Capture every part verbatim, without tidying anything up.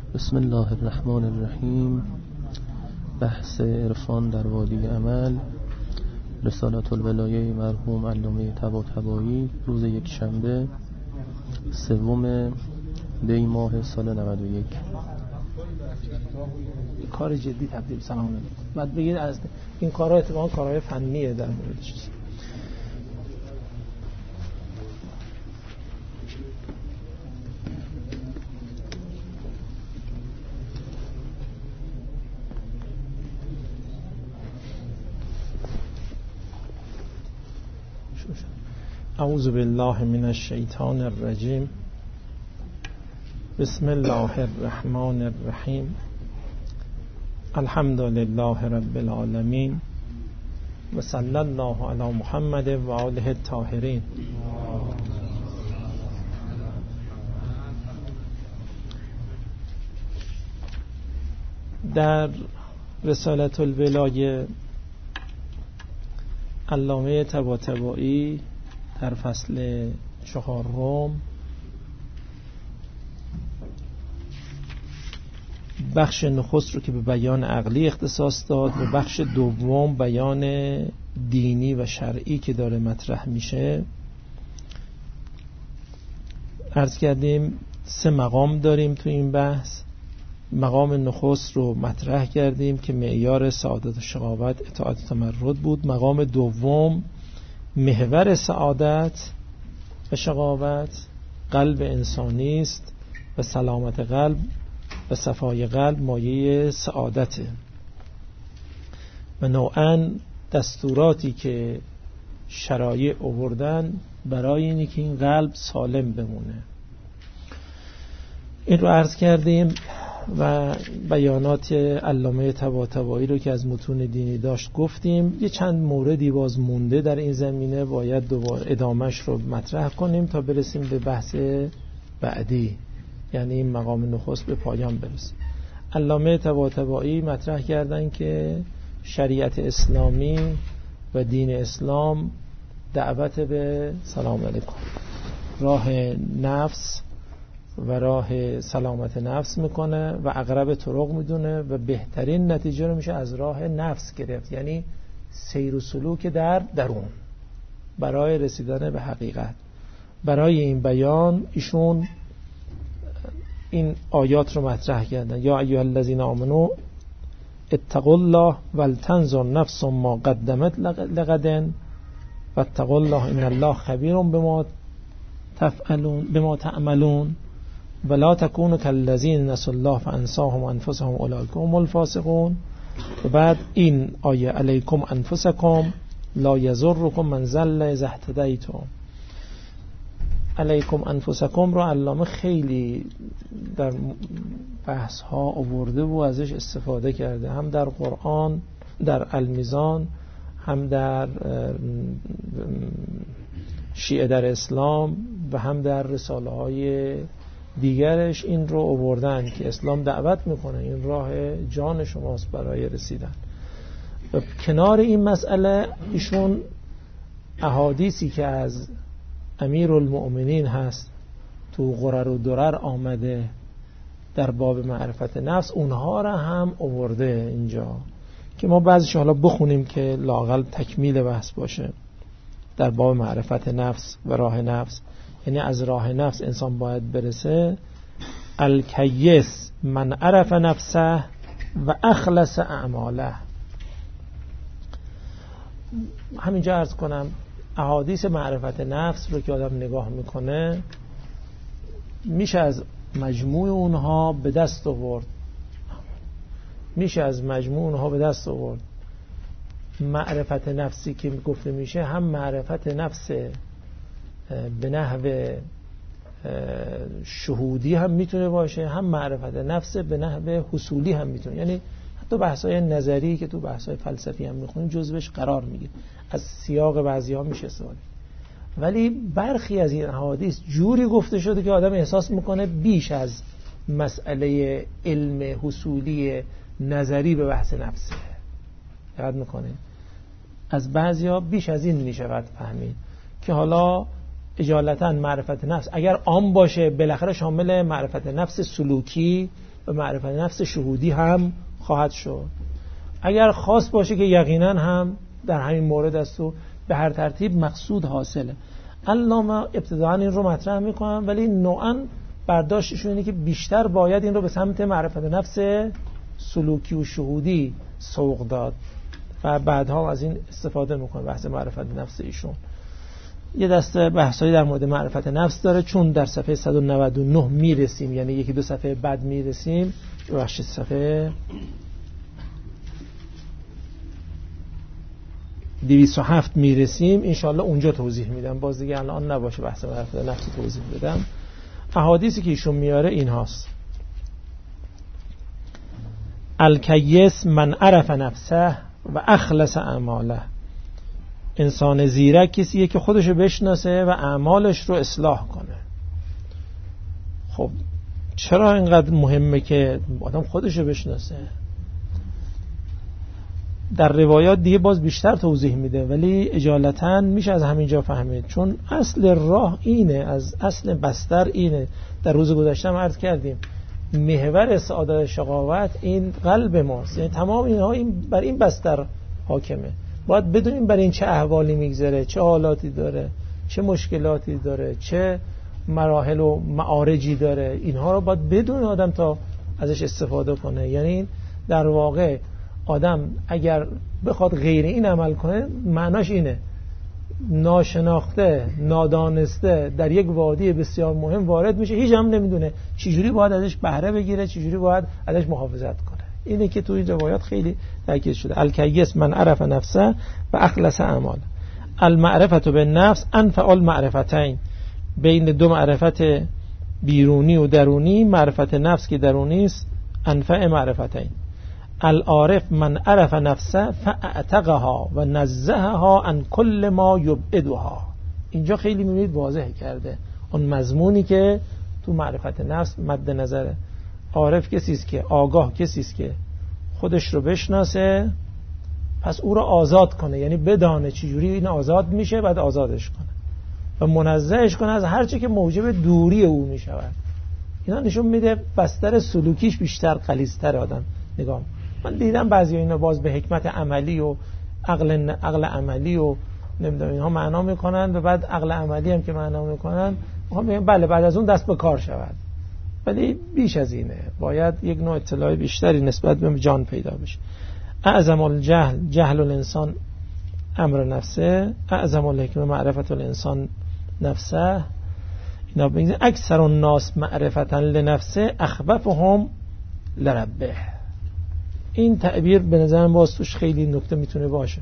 بسم الله الرحمن الرحیم. بحث عرفان در وادی عمل، رسالت الولایه مرحوم علامه طباطبایی، روز یک شنبه سوم دی ماه سال نود و یک. کار جدی تبدیل سلام علیکم. بعد بگید از این کارها اتفاقا کارهای فنیه در موردش. اعوذ بالله من الشیطان الرجیم. بسم الله الرحمن الرحیم. الحمد لله رب العالمین و صلی الله علی محمد و آله الطاهرین. در رسالت الولایه علامه طباطبایی در فصل چهارم بخش نخست رو که به بیان عقلی اختصاص داد و بخش دوم بیان دینی و شرعی که داره مطرح میشه عرض کردیم. سه مقام داریم تو این بحث. مقام نخست رو مطرح کردیم که معیار سعادت و شقاوت اطاعت و تمرد بود. مقام دوم محور سعادت و شقاوت قلب انسانی است و سلامت قلب و صفای قلب مایه سعادته و نوعاً دستوراتی که شرایع آوردن برای اینی که این قلب سالم بمونه. این رو عرض کردیم و بیانات علامه طباطبایی رو که از متون دینی داشت گفتیم. یه چند موردی باز مونده در این زمینه، باید دوباره ادامهش رو مطرح کنیم تا برسیم به بحث بعدی، یعنی این مقام نخست به پایان برسیم. علامه طباطبایی مطرح کردن که شریعت اسلامی و دین اسلام دعوت به سلام علیکم راه نفس و راه سلامت نفس میکنه و اقرب طرق میدونه و بهترین نتیجه رو میشه از راه نفس گرفت، یعنی سیر و سلوک در درون برای رسیدن به حقیقت. برای این بیان ایشون این آیات رو مطرح کردن: یا ایها الذین آمنوا اتقوا الله ولتنظر نفس ما قدمت لغد واتقوا الله ان الله خبیر بما تفعلون بما تعملون ولا تكونوا كالذين نسوا الله فانساهم انفسهم اولئک هم الفاسقون. و بعد این آیه علیکم انفسکم لا یضرکم من ضل اذا اهتدیتم. علیکم انفسکم رو علامه خیلی در بحث ها آورده و ازش استفاده کرده، هم در قرآن در المیزان، هم در شیعه در اسلام و هم در رساله های دیگرش این رو آوردن که اسلام دعوت میکنه، این راه جان شماست برای رسیدن. و کنار این مسئله ایشون احادیثی که از امیرالمؤمنین هست تو غرر و درر آمده در باب معرفت نفس، اونها را هم آورده اینجا که ما بعضیش حالا بخونیم که لااقل تکمیل بحث باشه. در باب معرفت نفس و راه نفس، یعنی از راه نفس انسان باید برسه. الکیس من عرف نفسه و اخلص اعماله. همینجا عرض کنم احادیث معرفت نفس رو که آدم نگاه میکنه میشه از مجموع اونها به دست آورد میشه از مجموع اونها به دست آورد معرفت نفسی که گفته میشه هم معرفت نفس به نحو شهودی هم میتونه باشه، هم معرفت نفس به نحو حصولی هم میتونه، یعنی حتی بحث‌های نظری که تو بحث‌های فلسفی هم میخونیم جزوش قرار میگیره. از سیاق بعضی‌ها میشه استفاده، ولی برخی از این احادیث جوری گفته شده که آدم احساس میکنه بیش از مسئله علم حصولی نظری به بحث نفسه. یاد میکنه از بعضی‌ها بیش از این میشود فهمید که حالا اجالتا معرفت نفس اگر عام باشه بالاخره شامل معرفت نفس سلوکی و معرفت نفس شهودی هم خواهد شد. اگر خاص باشه که یقینا هم در همین مورد است و به هر ترتیب مقصود حاصله. علامه ابتداعا این رو مطرح میکنن، ولی نوعا برداشتشون اینه که بیشتر باید این رو به سمت معرفت نفس سلوکی و شهودی سوق داد و بعدها از این استفاده میکنه. بحث معرفت نفس ایشون یه دسته بحثایی در مورد معرفت نفس داره، چون در صفحه صد و نود و نه میرسیم، یعنی یکی دو صفحه بعد میرسیم، بخش صفحه دویست و هفت میرسیم، انشاءالله اونجا توضیح میدم. باز دیگه الان نباشه بحث معرفت نفس توضیح بدم. احادیثی که ایشون میاره این هاست: الکیس من عرف نفسه و اخلص اعماله. انسان زیرک کسیه که خودشو بشناسه و اعمالش رو اصلاح کنه. خب چرا اینقدر مهمه که آدم خودشو بشناسه؟ در روایات دیگه باز بیشتر توضیح میده، ولی اجالتا میشه از همینجا فهمید، چون اصل راه اینه، از اصل بستر اینه. در روز گذشته هم عرض کردیم محور سعادت شقاوت این قلب ماست، یعنی تمام اینها این بر این بستر حاکمه. باید بدونیم بر این چه احوالی میگذره، چه حالاتی داره، چه مشکلاتی داره، چه مراحل و معارجی داره. اینها رو باید بدون آدم تا ازش استفاده کنه. یعنی در واقع آدم اگر بخواد غیر این عمل کنه، معناش اینه ناشناخته، نادانسته در یک وادی بسیار مهم وارد میشه، هیچ هم نمیدونه چجوری باید ازش بهره بگیره، چجوری باید ازش محافظت کنه. اینه که توی روایات خیلی تاکید شده: الکیس من عرف نفسه و اخلص اعمال. المعرفت بالنفس انفع المعرفتین. بین دو معرفت بیرونی و درونی، معرفت نفس که درونی است انفع معرفتین. العارف من عرف نفسه فاعتقها و نزهها عن کل ما یبعدها. اینجا خیلی میبینید واضح کرده اون مضمونی که تو معرفت نفس مد نظره. عارف کسی است که آگاه، کسی است که خودش رو بشناسه، پس او رو آزاد کنه، یعنی بدانه چجوری این آزاد میشه، بعد آزادش کنه و منزهش کنه از هر چه که موجب دوری او میشود. اینا نشون میده بستر سلوکیش بیشتر غلیظ‌تر آدم نگاه. من دیدم بعضی اینا باز به حکمت عملی و عقل عقل عملی و نمیدونم اینها معنا میکنن و بعد عقل عملی هم که معنا میکنن میگن بله بعد از اون دست به کار شود، ولی بیش از اینه. باید یک نوع اطلاع بیشتری نسبت به جان پیدا بشه. اعظم الجهل جهل الانسان امر نفسه، اعظم الحکمه معرفت الانسان نفسه. اینا بگید اکثر الناس معرفتا لنفسه اخبفهم لربه. این تعبیر به نظرم باز توش خیلی نکته میتونه باشه.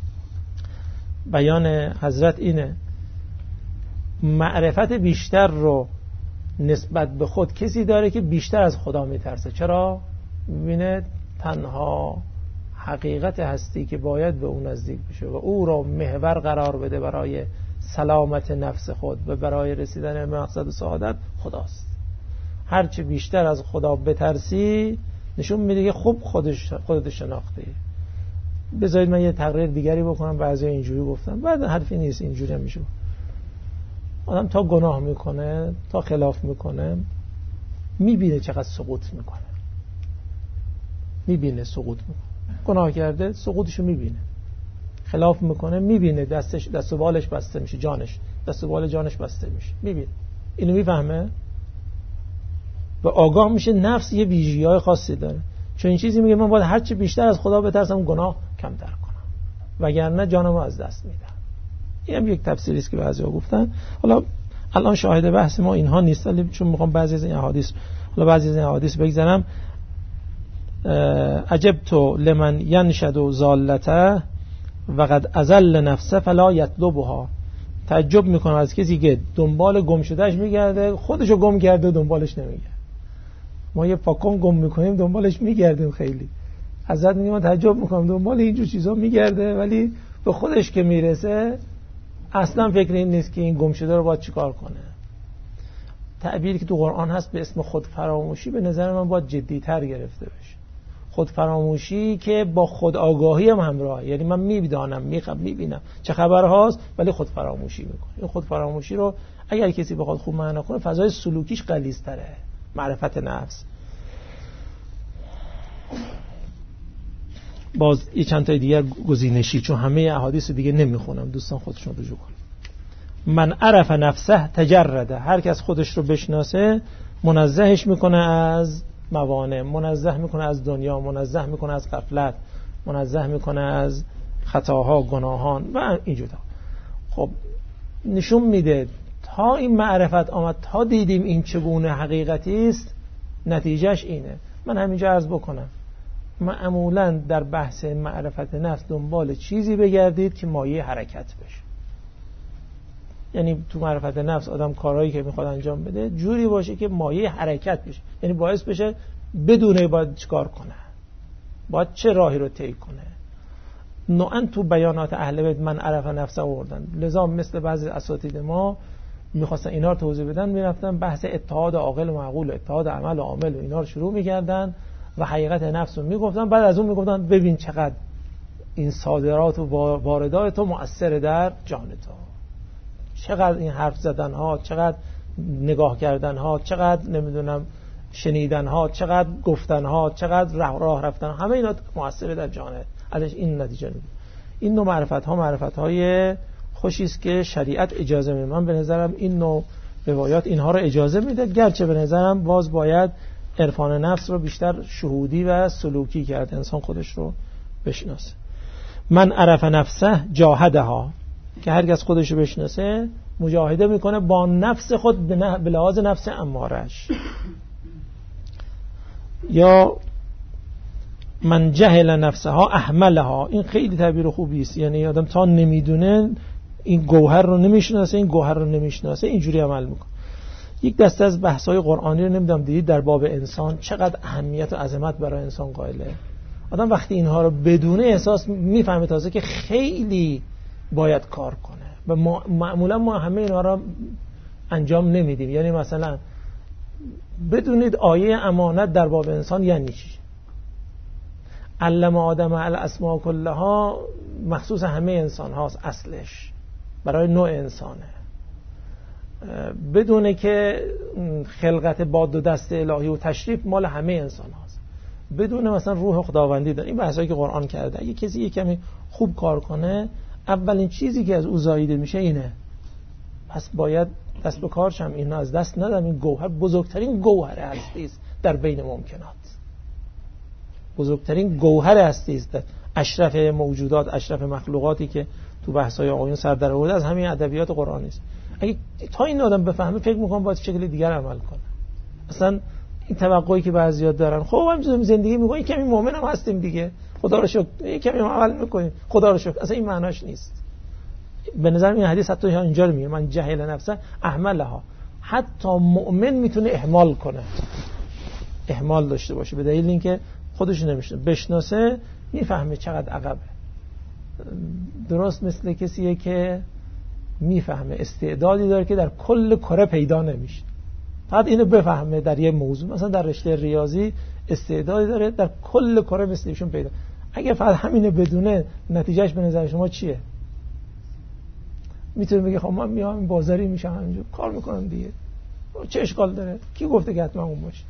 بیان حضرت اینه معرفت بیشتر رو نسبت به خود کسی داره که بیشتر از خدا میترسه. چرا؟ میبینه تنها حقیقت هستی که باید به اون نزدیک بشه و او را محور قرار بده برای سلامت نفس خود و برای رسیدن به مقصد سعادت خداست. هرچه بیشتر از خدا بترسی نشون میده که خوب خودش خودت شناخته. بذارید من یه تقریر دیگری بکنم. بعضی اینجوری گفتم، بعد حرفی نیست، اینجوری هم میشه. آدم تا گناه میکنه، تا خلاف میکنه، میبینه چقدر سقوط میکنه، میبینه سقوط میکنه. گناه کرده سقوطشو میبینه، خلاف میکنه میبینه دستش دست و بالش بسته میشه، جانش دست و بال جانش بسته میشه، میبینه. اینو میفهمه و آگاه میشه نفس یه ویژگی‌های خاصی داره. چون این چیزی میگه من باید هرچی بیشتر از خدا بترسم گناه کمتر کنم، وگرنه جانمو از دست میدم. این هم یک تفسیری است که بعضی‌ها گفتن. حالا الان شاهد بحث ما اینها نیست، ولی چون میخوام بعضی از این احادیث حالا بعضی از این احادیث بگذارم. عجبت لمن ینشد زالته وقد ازل نفسه فلا یطلبها. تعجب میکنم از کسی که دنبال گم شدهش میگرده، خودشو گم کرده و دنبالش نمیگرده. ما یه پاکن گم میکنیم دنبالش میگردیم. خیلی حضرت میگه من تعجب میکنم دنبال اینجور چیزا میگرده، ولی به خودش که میرسه اصلا فکر این نیست که این گم شده رو باید چیکار کنه. تعبیری که تو قرآن هست به اسم خود فراموشی به نظر من باید جدی‌تر گرفته بشه. خود فراموشی که با خود آگاهی هم همراه، یعنی من میدانم میخوام میبینم چه خبر هاست ولی خود فراموشی میکنه. این خود فراموشی رو اگر کسی بخواد خوب معنا کنه فضای سلوکیش غلیظ‌تره. معرفت نفس باز یه چند تا دیگر گزینشی، چون همه احادیث دیگه نمیخونم، دوستان خودشون رجوع کنن. من عرف نفسه تجرده، هر کس خودش رو بشناسه منزهش میکنه از موانع، منزه میکنه از دنیا، منزه میکنه از غفلت، منزه میکنه از خطاها، گناهان و اینجوری. خب نشون میده تا این معرفت آمد، تا دیدیم این چگونه حقیقتی است، نتیجهش اینه. من همینجا عرض بکنم معمولا در بحث معرفت نفس دنبال چیزی بگردید که مایه حرکت بشه. یعنی تو معرفت نفس آدم کارهایی که میخواد انجام بده جوری باشه که مایه حرکت بشه، یعنی باعث بشه بدونه باید چیکار کنه، باید چه راهی رو طی کنه. نوعا تو بیانات اهل بیت من عرف نفسه آوردن، لذا مثل بعضی اساتید ما میخواستن اینا رو توضیح بدن، میرفتن بحث اتحاد عاقل و معقول، اتحاد عمل و عامل و اینا رو شروع میکردن و حقیقت نفس رو میگفتن. بعد از اون میگفتن ببین چقدر این صادرات و واردات تو مؤثر در جان تو، چقدر این حرف زدن ها، چقدر نگاه کردن ها، چقدر نمیدونم شنیدن ها، چقدر گفتن ها، چقدر راه راه رفتن، همه اینا مؤثر در جانه. ازش این نتیجه میگیره. این نوع معرفت ها معرفت های خوشی است که شریعت اجازه میده. من به نظرم این نوع روایات اینها رو اجازه میده، گرچه به نظرم باز باید عرفان نفس رو بیشتر شهودی و سلوکی کرد، انسان خودش رو بشناسه. من عرف نفسه جاهدها، که هر کس خودش رو بشناسه مجاهده میکنه با نفس خود به لحاظ نفس امارش. یا من جهل نفسها احملها، این خیلی تعبیر خوبی است، یعنی آدم تا نمیدونه این گوهر رو نمیشناسه، این گوهر رو نمیشناسه اینجوری عمل میکنه. یک دسته از بحث‌های قرآنی رو نمیدونم دیدید در باب انسان چقدر اهمیت و عظمت برای انسان قائله. آدم وقتی اینها رو بدونه احساس میفهمه تازه که خیلی باید کار کنه و ما معمولا ما همه اینها رو انجام نمیدیم. یعنی مثلا بدونید آیه امانت در باب انسان یعنی چی؟ علم آدم الاسماء کلها مخصوص همه انسان هاست، اصلش برای نوع انسانه، بدونه که خلقت با دو دست الهی و تشریف مال همه انسان هاست، بدونه مثلا روح خداوندی داره. این بحثایی که قرآن کرده، اگه کسی یک کمی خوب کار کنه اولین چیزی که از او زاییده میشه اینه، پس باید دست به کارش هم اینو از دست ندم. این گوهر بزرگترین گوهر هستی است در بین ممکنات، بزرگترین گوهر هستی است، اشرف موجودات، اشرف مخلوقاتی که تو بحث‌های آقایون سر در آورده از همین ادبیات قرآنی است. اگه تا این آدم بفهمه فکر می‌کنم باید شکل دیگر عمل کنه. اصلا این توقعی که بعضی‌ها دارن خب هم زندگی می‌کنیم کمی مؤمن هم هستیم دیگه، خدا رو شکر کمی عمل می‌کنیم خدا رو شکر، اصلا این معناش نیست. به نظر من این حدیث حتی اینجا رو میگه من جهل نفسه احملها، حتی مؤمن میتونه اهمال کنه، اهمال داشته باشه به دلیل اینکه خودش نمیشناسه، بشناسه میفهمه چقدر عقبه. درست مثل کسیه که میفهمه استعدادی داره که در کل کره پیدا نمیشه، فقط اینو بفهمه در یه موضوع، مثلا در رشته ریاضی استعدادی داره در کل کره مثل ایشون پیدا. اگه فقط همینو بدونه نتیجهش به نظر شما چیه؟ میتونه بگه خب من میام بازاری میشم همینجور کار میکنم دیگه، چه اشکال داره؟ کی گفته که حتما اون باشه؟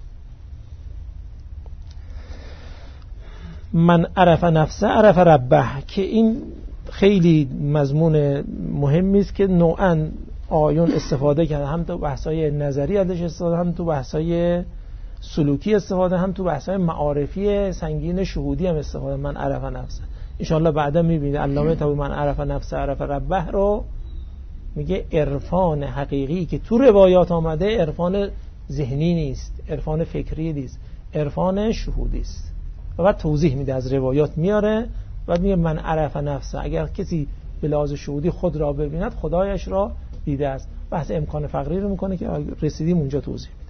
من عرف نفسه عرف ربه، که این خیلی مضمون مهمی است که نوعاً آیون استفاده کرده، هم تو بحث‌های نظری ازش استفاده، هم تو بحث‌های سلوکی استفاده، هم تو بحث‌های معارفی سنگین شهودی هم استفاده. من عرف نفسه ان شاء الله بعدا می‌بینید علامه طباطبایی من عرف نفسه عرف ربه رو میگه عرفان حقیقی که تو روایات آمده عرفان ذهنی نیست، عرفان فکری نیست، عرفان شهودی است. و بعد توضیح میده، از روایات میاره و میگه من عرف نفسه، اگر کسی به لحاظ شهودی خود را ببیند خدایش را دیده است. بحث امکان فقری رو میکنه که رسیدیم اونجا توضیح میده.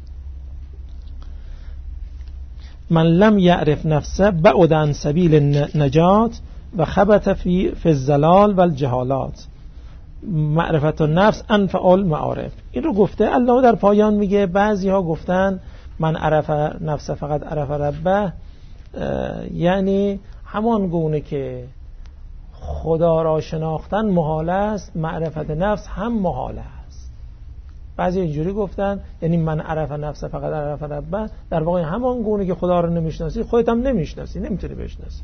من لم یعرف نفسه بعد عن سبیل نجات و خبط فی فی الزلال و الجهالات. معرفت النفس انفع المعارف. این رو گفته الله در پایان میگه بعضی ها گفتن من عرف نفسه فقط عرف ربه، یعنی همان گونه که خدا را شناختن محال است معرفت نفس هم محال است. بعضی اینجوری گفتن یعنی من عرف نفسه فقط عرف ربه، در واقع همان گونه که خدا را نمیشناسی خودت هم نمیشناسی، نمیتونی بشناسی.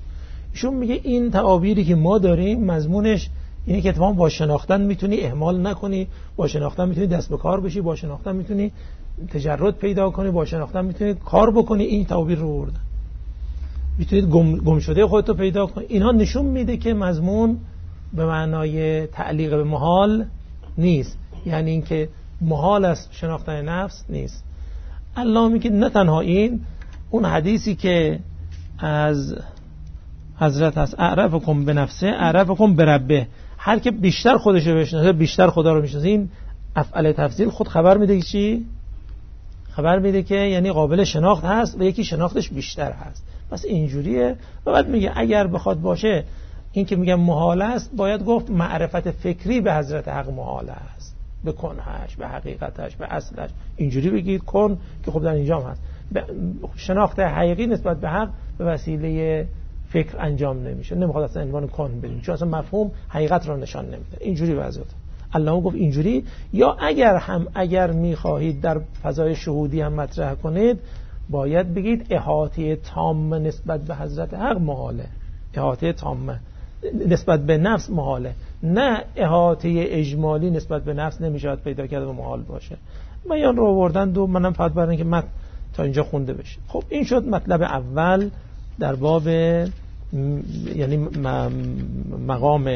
ایشون میگه این تعابیری که ما داریم مضمونش اینه که اتفاقا با شناختن میتونی اهمال نکنی، با شناختن میتونی دست به کار بشی، با شناختن میتونی تجرد پیدا کنی، با شناختن میتونی کار بکنی. این تعابیر رو بردن. میتونید گم, گم شده خودتو پیدا کنی. اینها نشون میده که مضمون به معنای تعلیق به محال نیست، یعنی اینکه محال است شناختن نفس نیست. الله میگه نه تنها این، اون حدیثی که از حضرت هست اعرفکم به نفسه اعرفکم به ربه، هر که بیشتر خودش رو بشناسه بیشتر خدا رو میشناسه. این افعال تفضیل خود خبر میده که چی؟ خبر میده که یعنی قابل شناخت هست و یکی شناختش بیشتر هست. پس اینجوریه. و بعد میگه اگر بخواد باشه این که میگم محال است، باید گفت معرفت فکری به حضرت حق محال است، به کنهش، به حقیقتش، به اصلش. اینجوری بگید کن که خب در اینجا هم هست. شناخت حقیقی نسبت به حق به وسیله فکر انجام نمیشه. نمیخواد اصلا عنوان کن بریم، چون اصلا مفهوم حقیقت رو نشان نمیده. اینجوری وضعیت الله گفت اینجوری. یا اگر هم اگر میخواهید در فضای شهودی هم مطرح کنید، باید بگید احاطه تام نسبت به حضرت حق محاله، احاطه تام نسبت به نفس محاله، نه احاطه اجمالی نسبت به نفس نمیشه پیدا کرد و محال باشه. بیان رو آوردن و منم فقط برای اینکه متن تا اینجا خونده بشه. خب این شد مطلب اول در باب یعنی مقام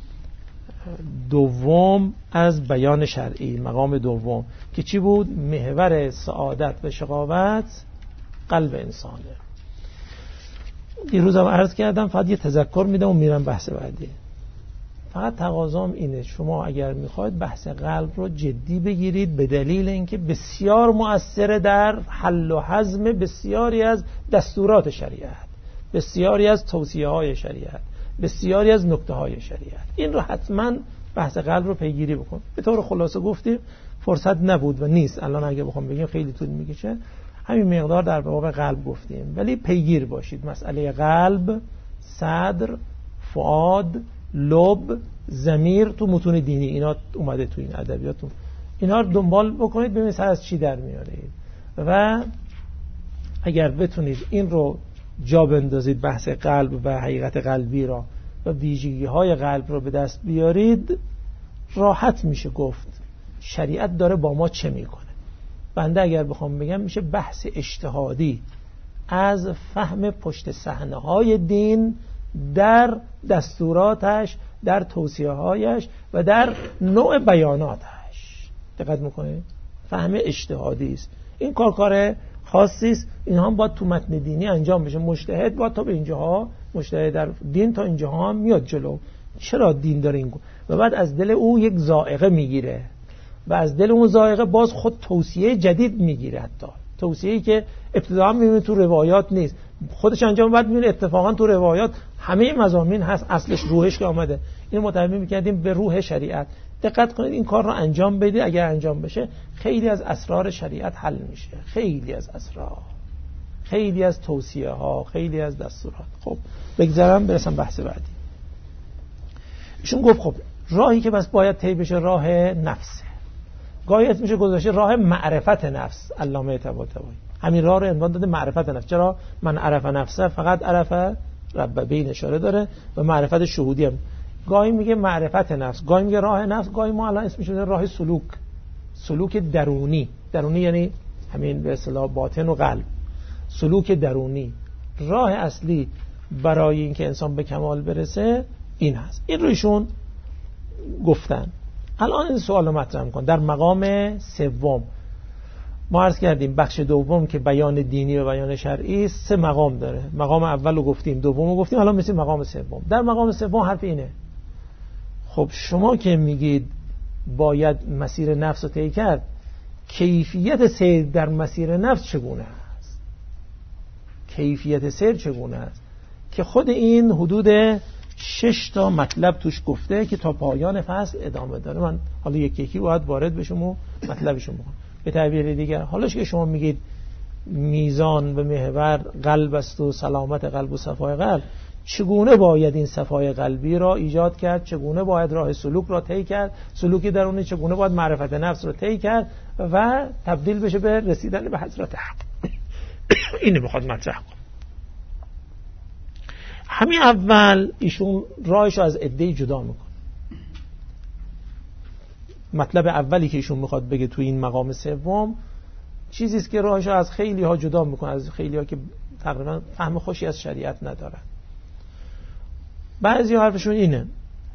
دوم از بیان شرعی. مقام دوم که چی بود؟ محور سعادت و شقاوت قلب انسانه. دیروز هم عرض کردم، فقط یه تذکر میدم و میرم بحث بعدی. فقط تقاضام اینه شما اگر میخواید بحث قلب رو جدی بگیرید، به دلیل اینکه بسیار مؤثر در حل و هضم بسیاری از دستورات شریعت، بسیاری از توصیه های شریعت، بسیاری از نکته های شریعت. این رو حتما بحث قلب رو پیگیری بکن. به طور خلاصه گفتیم، فرصت نبود و نیست الان اگه بخوام بگیم خیلی طول میکشه، همین مقدار در باب قلب گفتیم. ولی پیگیر باشید. مسئله قلب، صدر، فؤاد، لب، ضمیر تو متون دینی اینا اومده تو این ادبیاتون، اینا رو دنبال بکنید ببینید از چی در میارید و اگر بتونید این رو جا بندازید، بحث قلب و حقیقت قلبی را و ویژگی های قلب رو به دست بیارید، راحت میشه گفت شریعت داره با ما چه میکنه. بنده اگر بخوام بگم میشه بحث اجتهادی از فهم پشت صحنه های دین در دستوراتش، در توصیه هایش و در نوع بیاناتش. دقت میکنه؟ فهم اجتهادی است. این کار کار خاصی است. این هم باید تو متن دینی انجام بشه. مجتهد باید تا به اینجاها، مجتهد در دین تا اینجاها هم میاد جلو. چرا دین داره این؟ و بعد از دل او یک ذائقه میگیره و از دل اون ذائقه باز خود توصیه جدید میگیره. حتی توصیه‌ای که ابتداً میبینه تو روایات نیست، خودش انجام بعد میبینه اتفاقا تو روایات همه مضامین هست، اصلش روحش که آمده. این متعلق می‌کردیم به روح شریعت. دقت کنید این کار رو انجام بدید. اگر انجام بشه خیلی از اسرار شریعت حل میشه، خیلی از اسرار، خیلی از توصیه ها، خیلی از دستورات. خب بگذارم برسم بحث بعدی. ایشون گفت خب راهی که بس باید طی بشه راه نفسه. گاهی اسمش گذاشته راه معرفت نفس. علامه طباطبایی همین راه رو عنوان داده معرفت نفس. چرا؟ من عرف نفسه فقط عرف رب، به این اشاره داره و معرفت شهودی هم. گاهی میگه معرفت نفس، گاهی میگه راه نفس، گاهی ما الان اسمش شده راه سلوک. سلوک درونی. درونی یعنی همین به اصطلاح باطن و قلب. سلوک درونی. راه اصلی برای اینکه انسان به کمال برسه این هست. این رو ایشون گفتن. الان این سوال رو مطرح کن. در مقام سوم ما عرض کردیم بخش دوم که بیان دینی و بیان شرعی سه مقام داره. مقام اول رو گفتیم، دوم رو گفتیم، الان میرسیم مقام سوم. در مقام سوم حرف اینه، خب شما که میگید باید مسیر نفس رو طی کرد، کیفیت سیر در مسیر نفس چگونه است؟ کیفیت سیر چگونه است؟ که خود این حدود شش تا مطلب توش گفته که تا پایان فصل ادامه داره. من حالا یکی یکی باید وارد بشم و مطلبشون بکنم. به تعبیر دیگر حالاش که شما میگید میزان و محور قلب است و سلامت قلب و صفای قلب، چگونه باید این صفای قلبی را ایجاد کرد؟ چگونه باید راه سلوک را طی کرد؟ سلوک درونی چگونه باید معرفت نفس را طی کرد و تبدیل بشه به رسیدن به حضرت حق؟ اینو میخواد مطرح کنه. همین اول ایشون راهش از عده جدا میکنه. مطلب اولی که ایشون میخواد بگه تو این مقام سوم چیزی است که راهش از خیلی ها جدا میکنه، از خیلی ها که تقریبا فهم خوشی از شریعت ندارن. بعضی حرفشون اینه،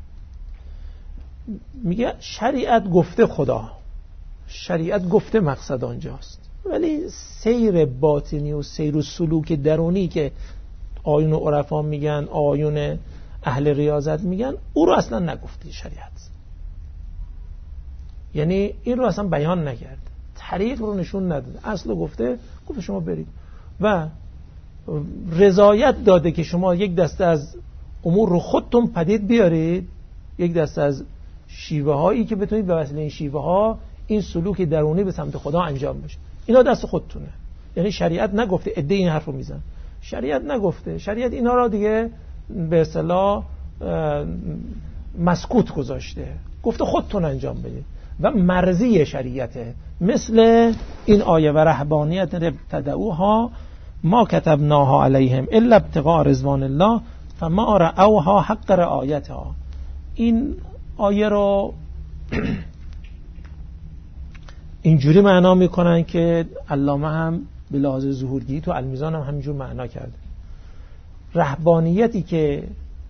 میگه شریعت گفته خدا، شریعت گفته مقصد آنجاست، ولی سیر باطنی و سیر و سلوک درونی که آیون عرفا میگن، آیون اهل ریاضت میگن، او رو اصلا نگفته شریعت. یعنی این رو اصلا بیان نکرد، طریق رو نشون نداده، اصل گفته گفته شما برید و رضایت داده که شما یک دسته از امور رو خودتون پدید بیارید، یک دسته از شیوه هایی که بتونید به وسیله این شیوه ها این سلوک درونی به سمت خدا انجام بشه. اینا دست خودتونه. یعنی شریعت نگفته، عده این حرف رو میزن. شریعت نگفته، شریعت اینا را دیگه به اصطلاح مسکوت گذاشته، گفته خودتون انجام بدید و مرضی شریعته. مثل این آیه و رهبانیت ابتدعوها ما کتبناها علیهم الا ابتغاء رضوان الله فما رعوها حق رعایتها. این آیه رو اینجوری معنا میکنن که علامه هم به لحاظ ظهورگیری تو المیزان هم همینجور معنا کرده. رهبانیتی که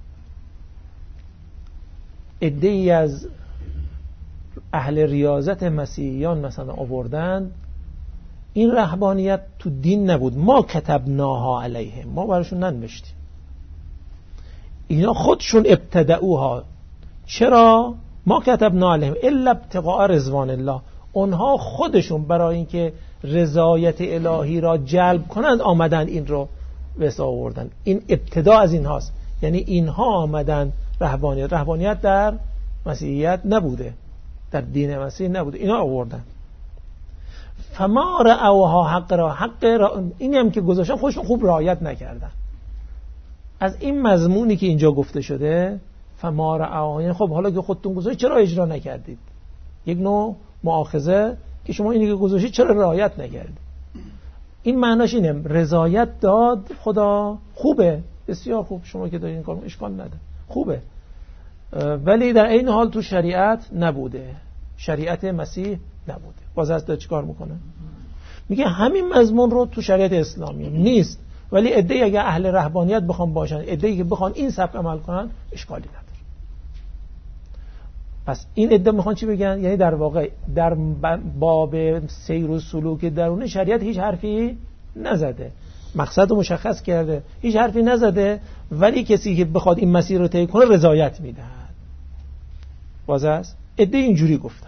عده‌ای از اهل ریاضت مسیحیان مثلا آوردن، این رهبانیت تو دین نبود. ما کتبناها علیهم، ما براشون ننوشتیم. اینا خودشون ابتدعوها. چرا؟ ما کتبنا علیهم الا ابتغاء رضوان الله. اونها خودشون برای اینکه رضایت الهی را جلب کنند آمدن این رو وسا آوردن. این ابتدا از اینهاست. یعنی اینها آمدن رهبانیت. رهبانیت در مسیحیت نبوده، در دین مسیح نبوده، اینا آوردن. فما رعوها حق را حق را اینی هم که گذاشتن خودشون خوب رعایت نکردن. از این مضمونی که اینجا گفته شده فما رعوها، یعنی خب حالا که خودتون گذاشتید چرا اجرا نکردید؟ یک نوع مؤاخذه که شما اینی که گذاشتید چرا رعایت نکردید. این معناش اینه رضایت داد خدا، خوبه، بسیار خوب، شما که دارین این کارو اشکال نداره، خوبه، ولی در این حال تو شریعت نبوده، شریعت مسیح نبوده. باز از داره چیکار میکنه؟ میگه همین مضمون رو تو شریعت اسلامی نیست، ولی عده‌ای اگه اهل رهبانیت بخوان باشن، عده‌ای که بخوان این سبک عمل کنن، اشکالی نداره. پس این عده میخوان چی بگن؟ یعنی در واقع در باب سیر و سلوک درون شریعت هیچ حرفی نزده، مقصد رو مشخص کرده، هیچ حرفی نزده، ولی کسی که بخواد این مسیر رو طی کنه رضایت میدهد. باز است عده اینجوری گفتن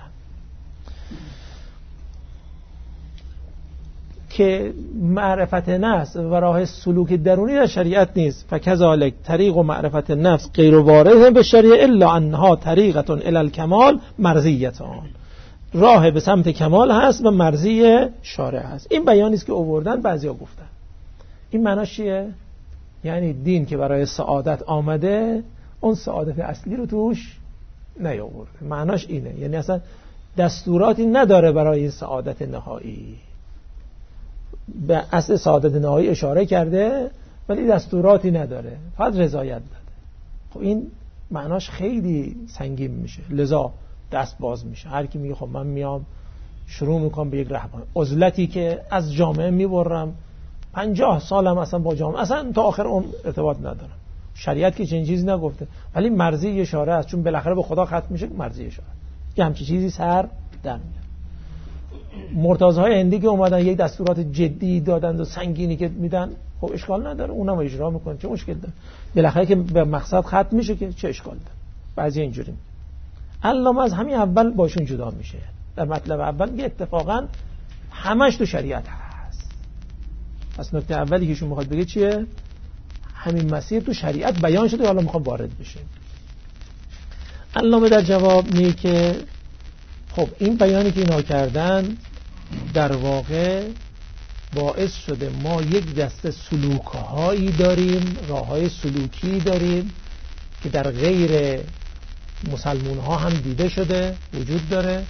که معرفت نفس و راه سلوک درونی در شریعت نیست. فکذالک طریق و معرفت نفس غیر وارد به شریعه الا انها طریقه الی الکمال مرضیتان. راه به سمت کمال هست و مرضی شارع هست. این بیانی است که آوردن بعضیا گفتن. این معناش چیه؟ یعنی دین که برای سعادت آمده اون سعادت اصلی رو توش نیاورده. معناش اینه، یعنی اصلا دستوراتی نداره برای این سعادت نهایی. به اصل سعادت نهایی اشاره کرده ولی دستوراتی نداره، فقط رضایت داده. خب این معناش خیلی سنگین میشه، لذا دست باز میشه. هر کی میگه خب من میام شروع میکنم به یک رهبانی، عزلتی که از جامعه میبرم، پنجاه سالم اصلا با جامعه اصلا تا آخر اون ارتباط ندارم. شریعت که چنین چیزی نگفته، ولی مرضی اشاره است، چون بالاخره به خدا ختم میشه مرضی اشاره. یه همچین چیزی سر در میاد. مرتضای هندی که اومدن یک دستورات جدی دادن و سنگینی که میدن، خب اشکال نداره، اونم اجرا میکنه، چه مشکل داره؟ بالاخره که به مقصد ختم میشه که چه اشکال داره؟ بعضی اینجوری علامه از همین اول باشون جدا میشه. در مطلب اول میگه اتفاقا همش تو شریعت هست. پس نکته اولی که شما میخواد بگه چیه؟ همین مسیر تو شریعت بیان شده، حالا میخوام وارد بشه. علامه در جواب میگه که خب این بیانی که اینا کردن در واقع باعث شده ما یک دسته سلوک‌هایی داریم، راه‌های سلوکی داریم که در غیر مسلمان‌ها هم دیده شده، وجود داره،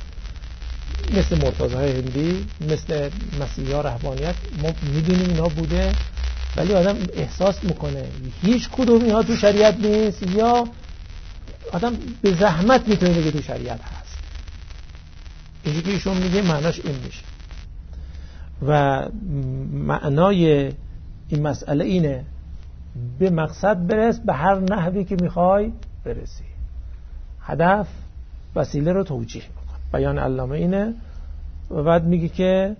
مثل مرتضای هندی، مثل مسیحا رهبانیت، ما میدونیم اینا بوده ولی آدم احساس میکنه هیچ کدوم اینها تو شریعت نیست، یا آدم به زحمت میتونه بگه تو شریعت هست. اینجوری که ایشون میگه معناش این میشه. و معنای این مسئله اینه به مقصد برس به هر نحوی که میخوای برسی. هدف وسیله رو توجیه میکنه. بیان علامه اینه. و بعد میگه که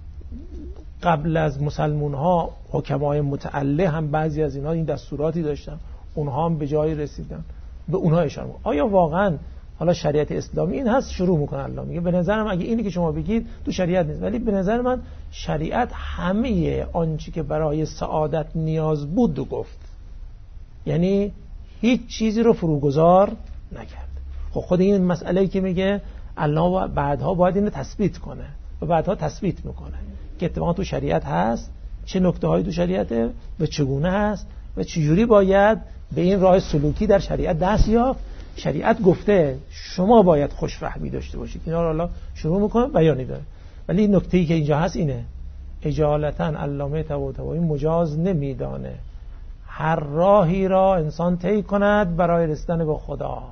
قبل از مسلمون ها حکمای متعله هم بعضی از اینها این دستوراتی داشتن، اونها هم به جای رسیدن، به اونها اشاره میکنه. آیا واقعا حالا شریعت اسلامی این هست؟ شروع میکنه الله میگه به نظرم اگه اینی که شما بگید تو شریعت نیست، ولی به نظر من شریعت همه آنچه که برای سعادت نیاز بود و گفت، یعنی هیچ چیزی رو فروگذار نکرد. خب خود این مسئله‌ای که میگه الله بعدها باید اینو تثبیت کنه و بعدها تثبیت میکنه که اتفاقا تو شریعت هست، چه نکته‌هایی تو شریعته و چگونه هست و چجوری باید به این راه سلوکی در شریعت دست یافت. شریعت گفته شما باید خوشفهمی داشته باشید. اینا رو الله شروع میکنه بیانی داره. ولی نکته‌ای که اینجا هست اینه اجالتا علامه طباطبایی مجاز نمیدانه هر راهی را انسان طی کند برای رسیدن به خدا،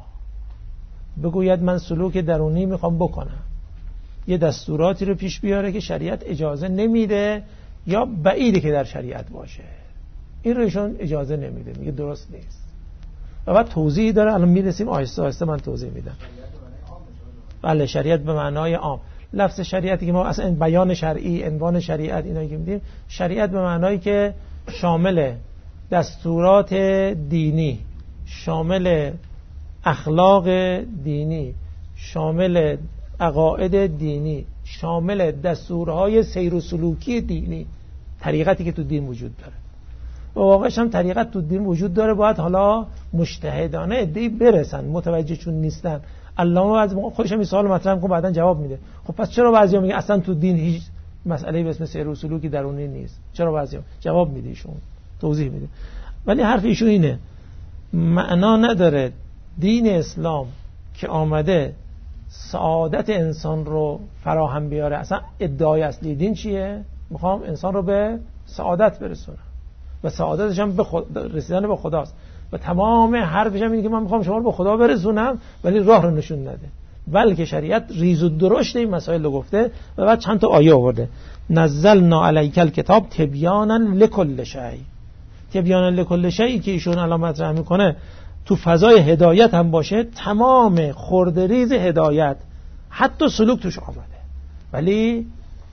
بگوید من سلوک درونی میخوام بکنم، یه دستوراتی رو پیش بیاره که شریعت اجازه نمیده یا بعیده که در شریعت باشه، این رو ایشون اجازه نمیده، میگه درست نیست. و بعد توضیح داره، الان میرسیم آهسته آهسته من توضیح میدم. بله شریعت به معنای عام. لفظ شریعتی که ما اصلا بیان شرعی، عنوان شریعت اینایی که میدیم، شریعت به معنایی که شامل دستورات دینی، شامل اخلاق دینی، شامل عقاید دینی، شامل دستورهای سیر و سلوکی دینی، طریقتی که تو دین وجود داره. و واقعش هم طریقت تو دین وجود داره، باید حالا مجتهدانه ادعی برسن، متوجه چون نیستن. علامه از خودش این سوال مطرح میکنه بعدن جواب میده. خب پس چرا بعضیا میگن اصلا تو دین هیچ مسئله به اسم سیر و سلوکی درونی نیست؟ چرا بعضیا؟ جواب میده ایشون، توضیح میده. ولی حرف ایشون اینه معنا نداره دین اسلام که آمده سعادت انسان رو فراهم بیاره. اصلا ادعای اصلی دین چیه؟ میخوام انسان رو به سعادت برسونم و سعادتش هم به خود... رسیدن به خداست. و تمام حرفش هم اینه که من میخوام شما رو به خدا برسونم ولی راه رو نشون نده. بلکه شریعت ریز و درشت این مسائل رو گفته و بعد چند تا آیه آورده. نزلنا علیک الکتاب تبیانا لکل شیء. تبیانا لکل شیء که ایشون الان مطرح میکنه تو فضای هدایت هم باشه، تمام خردریز هدایت حتی سلوک توش آمده. ولی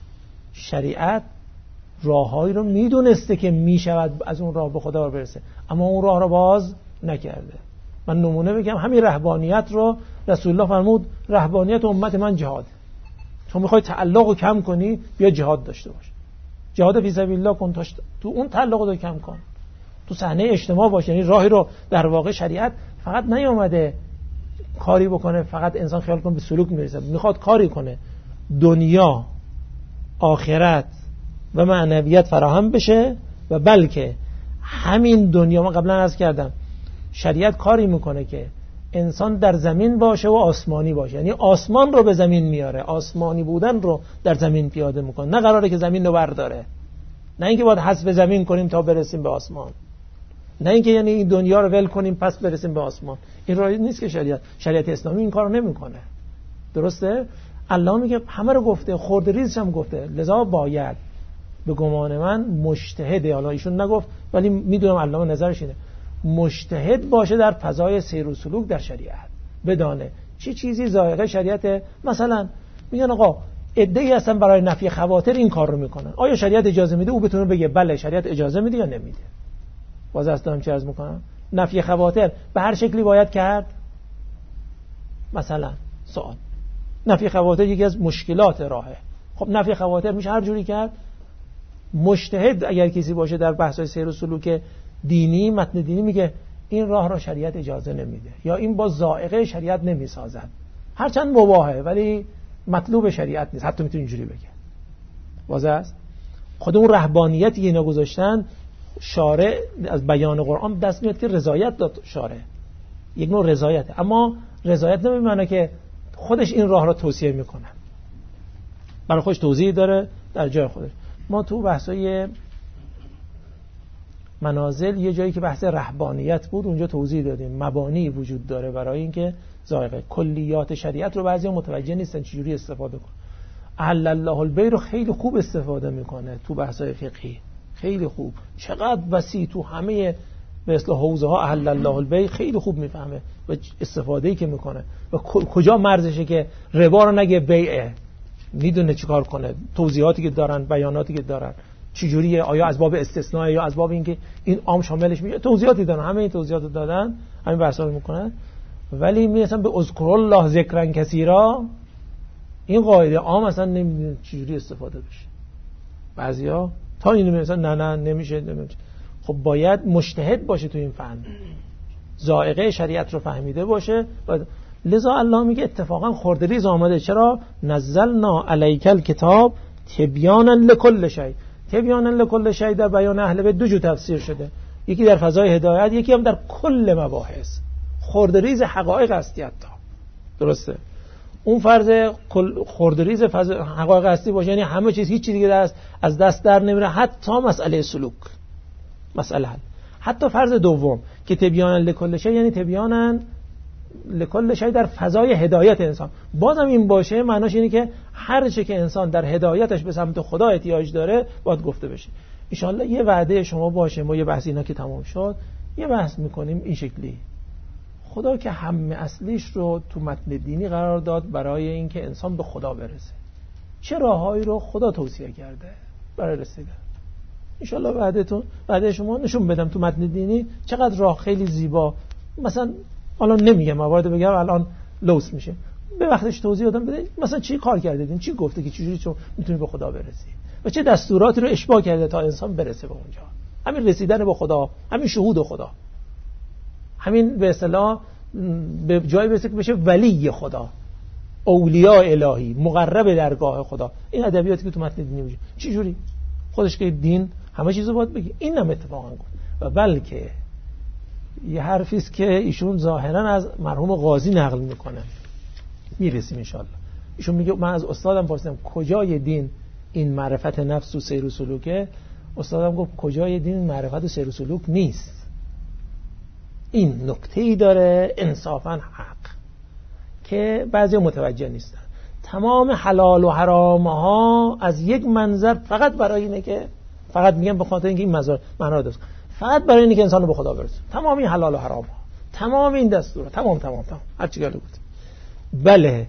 شریعت راههایی رو میدونسته که میشود از اون راه به خدا برسه، اما اون راه رو باز نکرده. من نمونه بگم، همین رهبانیت رو رسول الله فرمود رهبانیت امت من جهاد. تو میخوای تعلق رو کم کنی بیا جهاد داشته باش، جهاد فی سبیل الله کن، تو اون تعلق رو کم کن، تو صحنه اجتماع باشه. یعنی راهی رو در واقع شریعت فقط نیومده کاری بکنه فقط انسان خیال کنه به سلوک میرسه، میخواد کاری کنه دنیا، آخرت و معنویت فراهم بشه. و بلکه همین دنیا، ما قبلا عرض کردم شریعت کاری میکنه که انسان در زمین باشه و آسمانی باشه، یعنی آسمان رو به زمین میاره، آسمانی بودن رو در زمین پیاده میکنه. نه قراره که زمین رو برداره، نه اینکه باید حذف زمین کنیم تا برسیم به آسمان، نه اینکه یعنی این دنیا رو ول کنیم پس برسیم به آسمان. این راهی نیست که شریعت شریعت اسلامی این کارو نمیکنه. درسته؟ الله میگه همه رو گفته، خرد ریزش هم گفته، لذا باید به گمان من مجتهد، حالا ایشون نگفت ولی میدونم علامه نظرش اینه، مجتهد باشه در فضای سیر و سلوک در شریعت، بدانه چی چیزی ذائقه شریعت. مثلا میگن آقا عده‌ای هستن برای نفی خواطر این کار رو میکنن، آیا شریعت اجازه میده؟ او بتونه بگه بله شریعت اجازه میده یا نمیده. باز اصلا چه عرض میکنم، نفی خواطر به هر شکلی باید کرد. مثلا سوال، نفی خواطر یکی از مشکلات راهه. خب نفی خواطر میشه هر جوری کرد. مجتهد اگر کسی باشه در بحث‌های سیر و سلوک دینی، متن دینی، میگه این راه را شریعت اجازه نمیده یا این با ذائقه شریعت نمیسازد، هرچند مباهه ولی مطلوب شریعت نیست. حتی میتونه اینجوری بگه. واضح است؟ خود اون رهبانیتی که اینا گذاشتن، شارع از بیان قرآن دست میاد که رضایت داد شارع، یک نوع رضایته، اما رضایت نمی‌مانه که خودش این راه را توصیه میکنه، برای خودش توضیح داره در جای خودش. ما تو بحثای منازل یه جایی که بحث رهبانیت بود اونجا توضیح دادیم مبانی وجود داره برای اینکه ذائقه کلیات شریعت رو بعضیا متوجه نیستن چجوری استفاده کنن. احل الله البیع رو خیلی خوب استفاده میکنه تو بحث‌های فقهی، خیلی خوب، چقدر وسیع تو همه به اصطلاح حوزه ها احل الله البیع خیلی خوب میفهمه و استفاده‌ای که میکنه و کجا مرزشه که ربا رو نگه بیعه، میدونه چیکار کنه، توضیحاتی که دارن، بیاناتی که دارن چجوریه، آیا از باب استثناء یا از باب اینکه این عام شاملش میشه، توضیحاتی دارن، همه این توضیحات دادن، همین بحثا رو میکنن. ولی میرسن به اذکر الله ذکرا کثیرا، این قاعده عام اصلا نمیدونن چجوری استفاده بشه. بعضیا تا اینو میرسن نه نه نمیشه نمیشه. خب باید مجتهد باشه تو این فن، ذائقه شریعت رو فهمیده باشه. لذا الله میگه اتفاقا خردریز آمده. چرا؟ نزلنا علیک الکتاب تبیانا لکل شیء. تبیانا لکل شیء در بیان اهل بیت دو جو تفسیر شده، یکی در فضای هدایت، یکی هم در کل مباحث. خردریز حقایق هستی حتی. درسته؟ اون فرض خردریز حقایق هستی باشه یعنی همه چیز، هیچ چیزی دیگه دست از دست در نمیره، حتی مسئله سلوک، مسئله حل. حتی فرض دوم که تبیانا لکل شیء یعنی تبیانا لکل شیء در فضای هدایت انسان، بازم این باشه معناش اینه که هر چه که انسان در هدایتش به سمت خدا احتیاج داره باید گفته بشه. ان شاء الله یه وعده شما باشه، ما یه بحث اینا که تمام شد یه بحث میکنیم این شکلی. خدا که همه اصلیش رو تو متن دینی قرار داد برای اینکه انسان به خدا برسه. چه راههایی رو خدا توصیه کرده برای رسیدن؟ ان شاء الله وعدتون وعده شما نشون بدم تو متن دینی چقدر راه خیلی زیبا. مثلا الان نمیگم موارد بگم الان لوس میشه، به وقتش توضیح دادم بده مثلا چی کار کردید، چی گفته که چجوری تو میتونی به خدا برسی و چه دستوراتی رو اشباع کرده تا انسان برسه به اونجا. همین رسیدن به خدا، همین شهود خدا، همین به اصطلاح به جایی برسه که بشه ولی خدا، اولیاء الهی، مقرب درگاه خدا. این ادبیاتی که تو متن دینی میشه چه جوری خودش که دین همه چیزو باید بگی. این هم اتفاقا گفت و بلکه یه حرفی است که ایشون ظاهرا از مرحوم قاضی نقل میکنه، میرسیم ان شاء الله. ایشون میگه من از استادم پرسیدم کجای دین این معرفت نفس و سیر و سلوکه، استادم گفت کجای دین معرفت و سیر و سلوک نیست. این نکته‌ای داره انصافا حق که بعضی متوجه نیستن. تمام حلال و حرام ها از یک منظر فقط برای اینه که فقط میگم به خاطر اینکه این منظر معنا داره، فقط برای اینکه انسان رو به خدا برسونه. تمام این حلال و حرام ها، تمام این دستور، تمام تمام تمام هر چی گفت. بله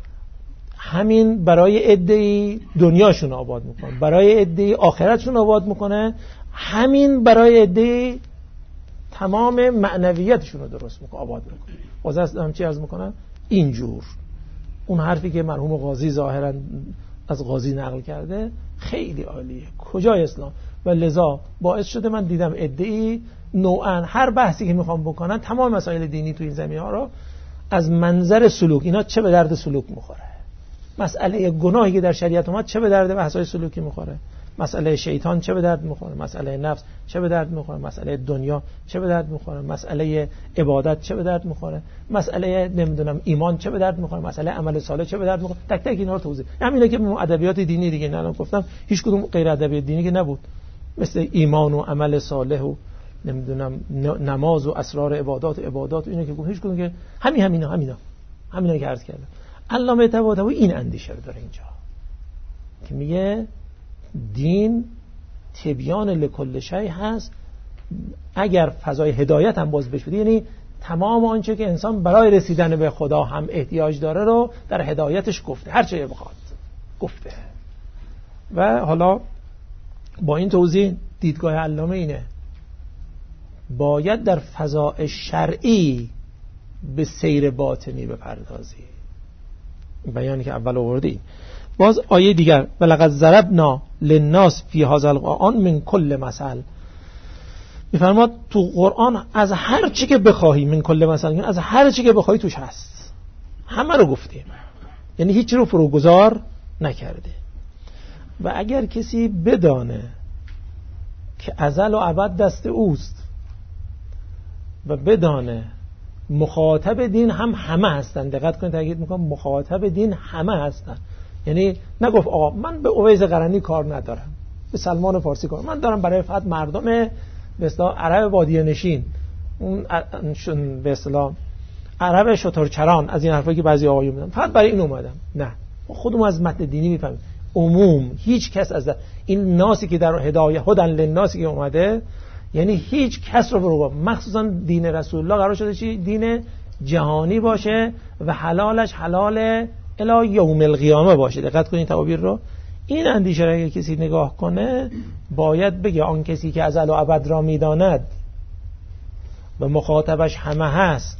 همین برای عده‌ای دنیاشون آباد میکنه، برای عده‌ای آخرتشون آباد میکنه، همین برای عده‌ای تمام معنویتشون رو درست میکنه، آباد میکنه. واسه هم چی عرض میکنم اینجور اون حرفی که مرحوم قاضی ظاهرا از قاضی نقل کرده خیلی عالیه. کجای اسلام و لذا باعث شده من دیدم عده‌ای نوعا هر بحثی که میخوام بکنن تمام مسائل دینی تو این زمینه ها رو از منظر سلوک، اینا چه به درد سلوک میخوره، مسئله گناهی که در شریعت اومد چه به درد بحث‌های سلوکی میخوره، مسئله شیطان چه به درد میخوره، مسئله نفس چه به درد میخوره، مسئله دنیا چه به درد میخوره، مسئله عبادت چه به درد میخوره، مسئله نمیدونم ایمان چه به درد میخوره، مسئله عمل صالح چه به درد میخوره. تک تک اینا رو توضیح. همینا که ادبیات دینی دیگه نه گفتم هیچ کدوم غیر ادبیات دینی که نبود، مثل ایمان و عمل صالح و نمیدونم نماز و اسرار عبادات و عبادات و اینا که هیچ کدوم که همین همینا همینا همینا که عرض کردم. علامه طباطبایی این اندیشه رو داره اینجا که میگه دین تبیان لکل شیء هست. اگر فضای هدایت هم باز بشه، یعنی تمام آنچه که انسان برای رسیدن به خدا هم احتیاج داره رو در هدایتش گفته، هر چه بخواد گفته. و حالا با این توضیح دیدگاه علامه اینه باید در فضاء شرعی به سیر باطنی بپردازی. بیانی که اول آوردی. باز آیه دیگر ولقد ضربنا للناس فی هذا القرآن من کل مثل، میفرماد تو قرآن از هر چی که بخواهی، من کل مثل از هر چی که بخواهی توش هست، همه رو گفتیم، یعنی هیچ رو فروگذار نکرده. و اگر کسی بدانه که ازل و ابد دست اوست و بدانه مخاطب دین هم همه هستن، دقت کنید تاکید میکنم مخاطب دین همه هستن، یعنی نگفت آقا من به اویس قرنی کار ندارم، به سلمان فارسی کار، من دارم برای فقط مردم به اصطلاح عرب بادیه نشین، اون به اصطلاح عرب شترچران، از این حرفایی که بعضی آقایون میگن فقط برای این اومدم. نه، خودمون از متن دینی میفهمیم عموم هیچ کس از این ناسی که در هدایه هدن للناسی که اومده، یعنی هیچ کس رو برو، مخصوصا دین رسول الله قرار شده چی؟ دین جهانی باشه و حلالش حلال الی یوم القیامه باشه. دقت کنید تعابیر رو. این اندیشه را اگه کسی نگاه کنه باید بگه آن کسی که ازل و ابد را میداند و مخاطبش همه هست،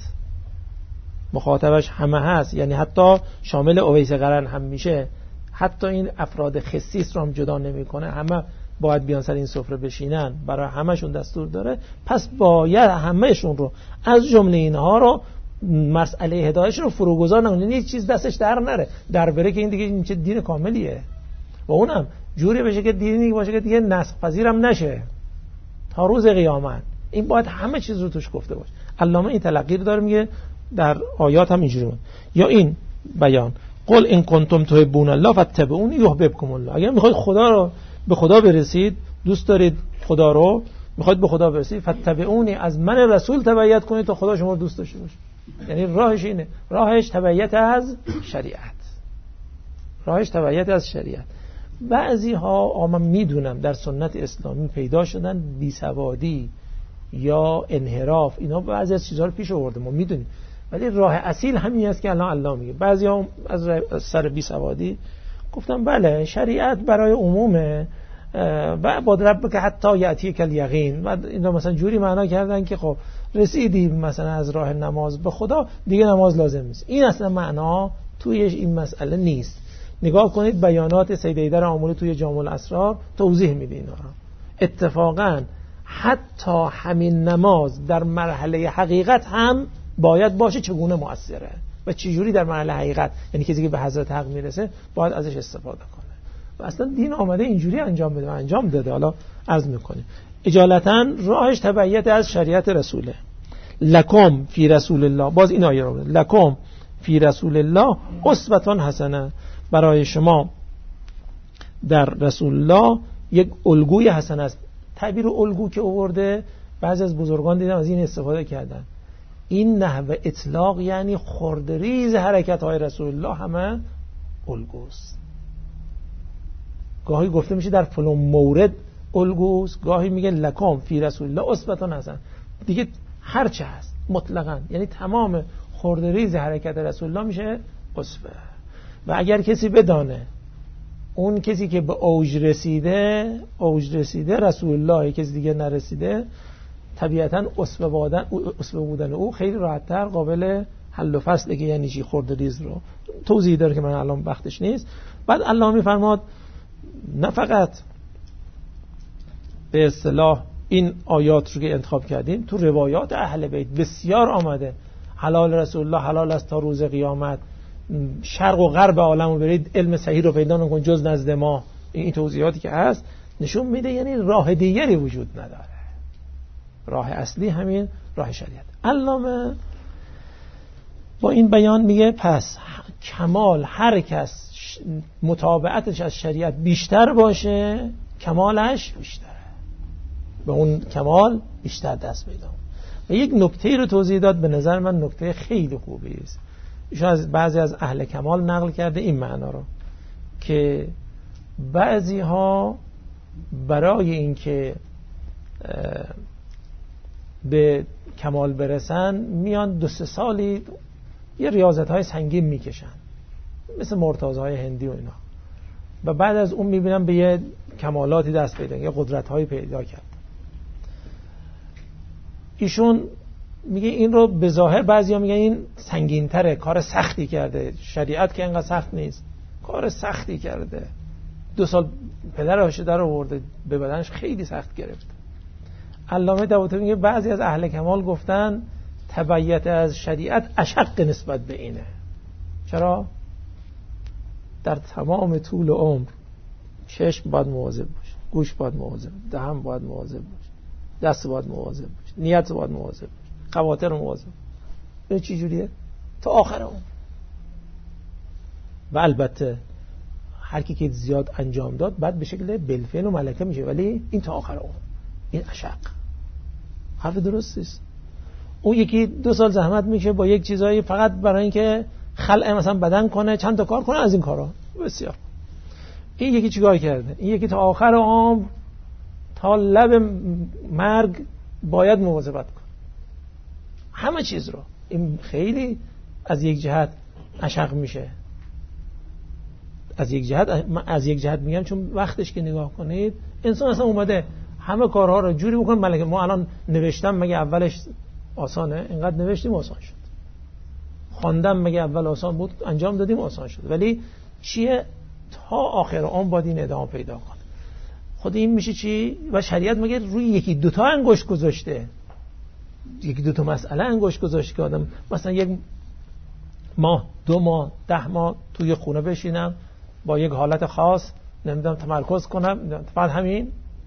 مخاطبش همه هست، یعنی حتی شامل اویس قرن هم میشه، حتی این افراد خصیص رو هم جدا نمیکنه، همه باید بیان سر این سفره بشینن، برای همهشون دستور داره. پس باید همهشون رو از جمله اینها رو مسئله هدایتش رو فروگذار نکنه، یعنی هیچ چیز دستش در نره، در بره که این دیگه این چه دین کاملیه. و اونم جوری بشه که دینی باشه که دیگه نسخ پذیرم نشه تا روز قیامت. این باید همه چیز رو توش گفته باشه. علامه این تلقی رو داره میگه در آیات هم اینجوری بود. یا این بیان قل ان کنتم تحبون الله فاتبعونی یحببکم الله. اگر میخواید خدا رو به خدا برسید، دوست دارید خدا رو، میخواید به خدا برسید، فاتبعونی، از من رسول تبعیت کنید تا خدا شما رو دوست داشته باشه. یعنی راهش اینه، راهش تبعیت از شریعت، راهش تبعیت از شریعت. بعضی ها آما میدونم در سنت اسلامی پیدا شدن بیسوادی یا انحراف، اینا بعضی از چیزها رو پیش آورده، ما میدونیم، ولی راه اصیل همین است که الان الله میگه. بعضی ها از سر بیسوادی گفتم بله شریعت برای عمومه و با رب که حتی یاتی کل یقین، و اینا مثلا جوری معنا کردن که خب رسیدیم مثلا از راه نماز به خدا دیگه نماز لازم نیست. این اصلا معنا توی این مسئله نیست. نگاه کنید بیانات سید حیدر آملی توی جامع الاسرار توضیح میده اینا رو. اتفاقا حتی همین نماز در مرحله حقیقت هم باید باشه چگونه مؤثره و چجوری در مرحله حقیقت، یعنی کسی که به حضرت حق میرسه باید ازش استفاده کنه. و اصلا دین آمده اینجوری انجام بده و انجام داده. حالا عرض میکنیم اجالتا راهش تبعیت از شریعت رسوله. لکم فی رسول الله، باز این آیه رو بده، لکم فی رسول الله اسوه حسنه، برای شما در رسول الله یک الگوی حسن است. تعبیر الگو که آورده بعضی از بزرگان دیدم از این استفاده کردن. این نحو اطلاق یعنی خردریز حرکت های رسول الله همه الگوست. گاهی گفته میشه در فلان مورد الگوست، گاهی میگه لکم فی رسول الله اسوه حسنه، دیگه هر چه هست مطلقاً، یعنی تمام خردریز حرکت رسول الله میشه اسوه. و اگر کسی بدانه اون کسی که به اوج رسیده اوج رسیده رسول الله، کسی دیگه نرسیده، طبیعتاً اسوه بودن اسوه بودن او خیلی راحت‌تر قابل حل و فصله که یعنی چی خردریز رو توضیح داره که من الان وقتش نیست. بعد الله میفرماد نه فقط به اصطلاح این آیات رو که انتخاب کردیم، تو روایات اهل بیت بسیار آمده حلال رسول الله حلال است تا روز قیامت، شرق و غرب عالم رو برید علم صحیح رو پیدا نکن جز نزد ما. این توضیحاتی که هست نشون میده یعنی راه دیگری وجود نداره، راه اصلی همین راه شریعت. علامه با این بیان میگه پس کمال هر کس متابعتش از شریعت بیشتر باشه کمالش بیشتره، به اون کمال بیشتر دست پیدا. و یک نکته رو توضیح داد به نظر من نکته خیلی خوبی است. ایشون از بعضی از اهل کمال نقل کرده این معنا رو که بعضی ها برای اینکه به کمال برسن میان دو سه سالی یه ریاضت های سنگین میکشن مثل مرتضی های هندی و اینا، و بعد از اون میبینن به یه کمالاتی دست پیدا، یه قدرت های پیدا کرد. ایشون میگه این رو به ظاهر بعضیا میگن این سنگین تره، کار سختی کرده، شریعت که اینقدر سخت نیست، کار سختی کرده، دو سال پدرش در آورده، به بدنش خیلی سخت گرفت. علامه طباطبایی میگه بعضی از اهل کمال گفتن تبعیت از شریعت اشق نسبت به اینه. چرا؟ در تمام طول عمر چشم باید مواظب باشه، گوش باید مواظب، دهان باید مواظب باشه، دست باید مواظب باشه، نیت باید مواظب باشه، خواطر مواظب. به چی جوریه؟ تا آخر عمر. و البته هر کی که زیاد انجام داد بعد به شکل بالفعل و ملکه میشه، ولی این تا آخر عمر، این اشق. حرف درست است. اون یکی دو سال زحمت میشه با یک چیزایی فقط برای اینکه خلع مثلا بدن کنه، چند تا کار کنه از این کارا. بسیار. این یکی چیکار کرده؟ این یکی تا آخر عمر، تا لب مرگ باید مواظبت کنه همه چیز رو. این خیلی از یک جهت اشق میشه. از یک جهت از یک جهت میگم چون وقتش که نگاه کنید انسان اصلا اومده همه کارها رو جوری بکنه. ملکه ما الان نوشتم مگه اولش آسانه؟ اینقدر نوشتیم آسان شد. خواندم مگه اول آسان بود؟ انجام دادیم آسان شد. ولی چیه؟ تا آخر عمر باید این ادامه پیدا کنه. خود این میشه چی؟ و شریعت مگه روی یکی دوتا انگشت گذاشته؟ یکی دوتا مسئله انگشت گذاشته که آدم مثلا یک ماه، دو ماه، ده ماه توی خونه بشینم با یک حالت خاص نمیدونم تمرکز کنم، فقط همین.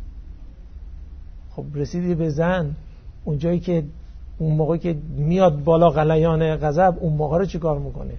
خب رسیدی به زن، اون جایی که اون موقعی که میاد بالا غلیان غضب، اون موقع رو چیکار میکنه؟